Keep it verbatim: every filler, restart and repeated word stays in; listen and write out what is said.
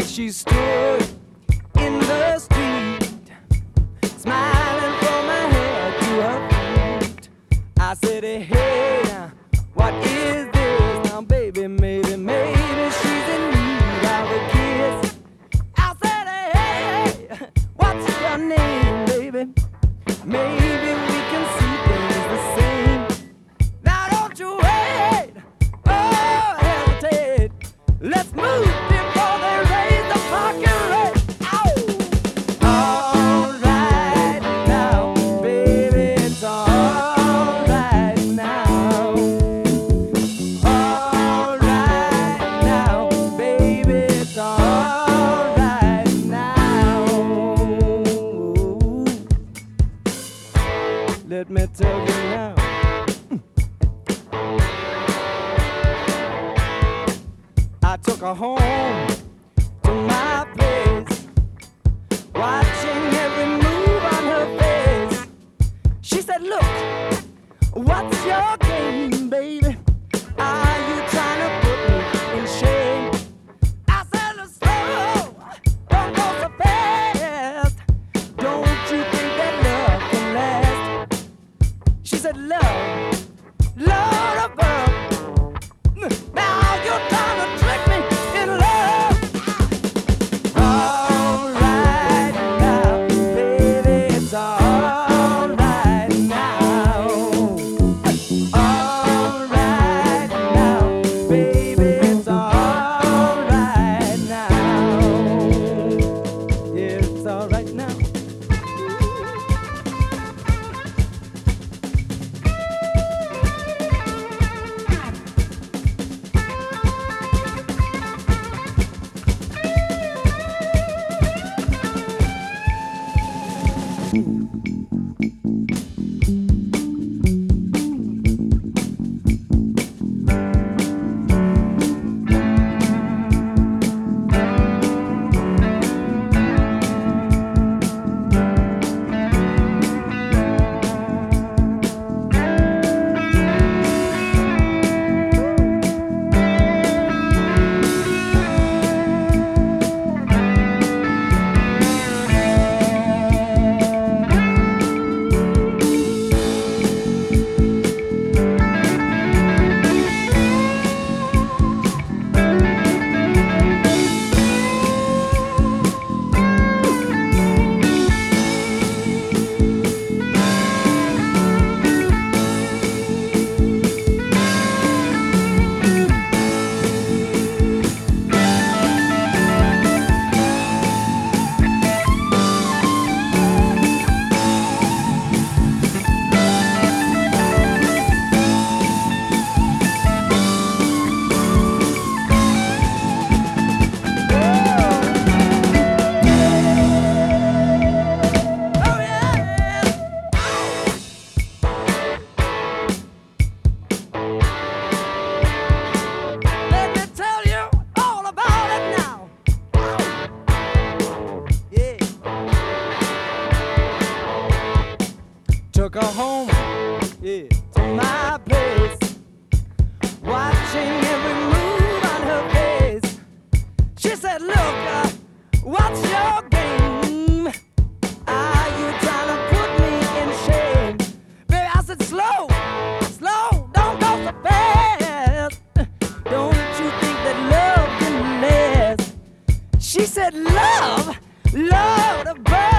she stood in the street, smiling from her head to her feet. I said, hey, now, what is this? Now, baby, maybe, maybe she's in need of a kiss. I said, hey, what's your name, baby? Maybe we can see things the same. Now, don't you wait, oh, hesitate. Let's move before they raise the parking rate. Ow! All right now, baby, it's all right now. All right now, baby, it's all right now. Let me tell you now. I took her home to my place, watching every move on her face. She said, look, what's your game, baby? Are you trying to put me in shame? I said, look, slow, don't go so fast. Don't you think that love can last? She said, love, love above. Now you're trying to trick me in love. All right now, baby, it's all right now. All right now, baby, it's all right now. Yeah, it's all right now. Let me tell you all about it now. Yeah. Took her home, yeah, to my place, watching every move on her face. She said, look, uh, what's your game? Are you trying to put me in shame? Baby, I said, slow, slow, don't go so fast. Don't you think that love can last? She said, love, love the bird.